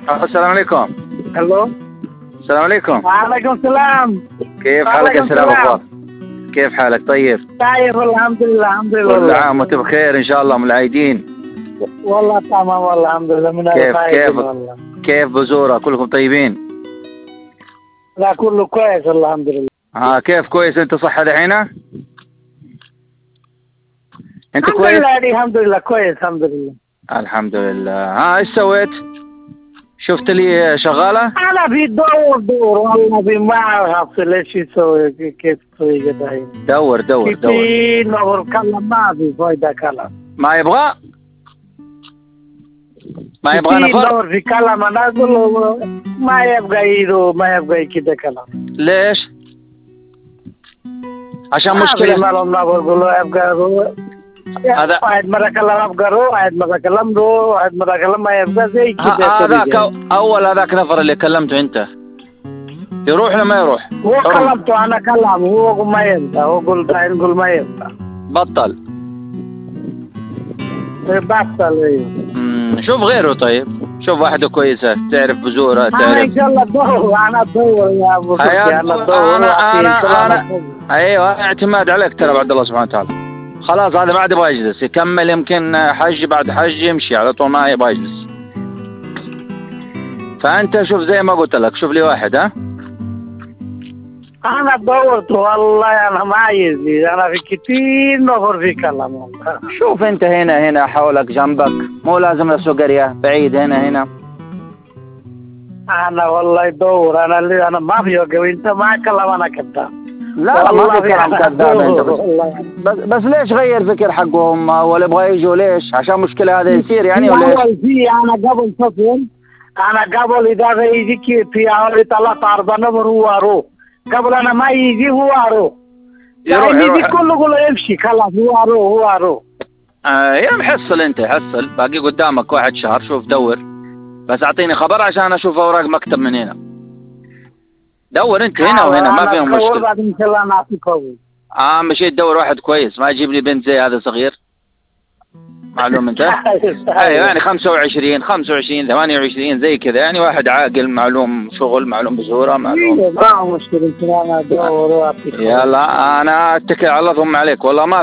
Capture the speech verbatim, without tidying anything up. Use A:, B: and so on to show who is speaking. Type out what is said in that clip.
A: السلام عليكم.
B: الو.
A: السلام عليكم.
B: وعليكم السلام.
A: كيف حالك يا سلام أخبار؟ كيف حالك؟ طيب.
B: طيب الحمد لله الحمد لله.
A: كل عام وانت بخير ان شاء الله من العايدين.
B: والله تمام والله الحمد لله من
A: كيف كيف
B: والله.
A: كيف بزورة؟ كلكم طيبين؟
B: لا كله كويس الحمد لله.
A: ها كيف كويس انت صحة دحين؟ انت
B: الحمد
A: كويس؟
B: لله الحمد لله كويس الحمد لله.
A: الحمد لله. ها ايش سويت؟ شفت لي شغالة؟
B: انا في دور دور والله في ما اعرف ليش يسوي كيف تسوي كده.
A: دور دور دور.
B: كتير نور كلام ما في فايدة كلام.
A: ما يبغى؟ ما يبغى
B: كتير
A: نفر؟
B: نور في كلام انا اقول له ما يبغى يرو ما يبغى كده كلام.
A: ليش؟ عشان
B: ما
A: مشكلة.
B: في مالهم نور اقول له يبغى يرو.
A: هذا
B: واحد مرة كلام أبغى رو واحد مرة كلام رو واحد مرة كلام ما يبغى زي كده.
A: هذاك اول هذاك نفر اللي كلمته انت يروح ولا ما يروح؟
B: هو كلمته أنا كلام هو ما يبغى هو قلت نقول ما يبغى.
A: بطل.
B: بطل ايوه.
A: امم شوف غيره طيب. شوف واحدة كويسة تعرف بزورة تعرف.
B: أنا إن شاء الله أدور أنا أدور يا أبو
A: أنا
B: أدور
A: أنا أنا, أنا أيوه اعتماد عليك ترى بعد الله سبحانه وتعالى. خلاص هذا ما عاد يبغى يجلس يكمل يمكن حج بعد حج يمشي على طول ما يبغى يجلس. فأنت شوف زي ما قلت لك شوف لي واحد. ها
B: أنا دورت والله أنا ما عايز أنا في كتير نفر في كلام والله.
A: شوف أنت هنا هنا حولك جنبك مو لازم نفسه قرية بعيد هنا هنا.
B: أنا والله دور أنا اللي أنا ما في وقوي أنت ما كلام أنا كذاب.
A: لا لا ما في كلام كذاب انت بس, بس بس ليش غير فكر حقهم ولا يبغى يجوا ليش؟ عشان مشكلة هذا يصير يعني ولا ايش؟
B: في انا قبل سفر انا قبل اذا يجيك في اول ثلاث اربع نفر هو رو قبل انا ما يجي هو رو
A: يروح
B: يجي
A: يروح
B: كله كله يمشي خلاص هو رو هو رو.
A: آه يا محصل انت حصل باقي قدامك واحد شهر شوف دور بس اعطيني خبر عشان اشوف اوراق مكتب من هنا. دور انت هنا وهنا ما فيهم مشكلة.
B: بعد ان شاء الله نعطيك خبر.
A: اه مشيت تدور واحد كويس ما يجيب لي بنت زي هذا صغير. معلوم انت؟ ايوه يعني خمسة وعشرين خمسة وعشرين ثمانية وعشرين زي كذا يعني واحد عاقل معلوم شغل معلوم بزوره معلوم.
B: ما مشكلة انا ادور واعطيك.
A: يلا انا اتكل على الله ثم عليك والله ما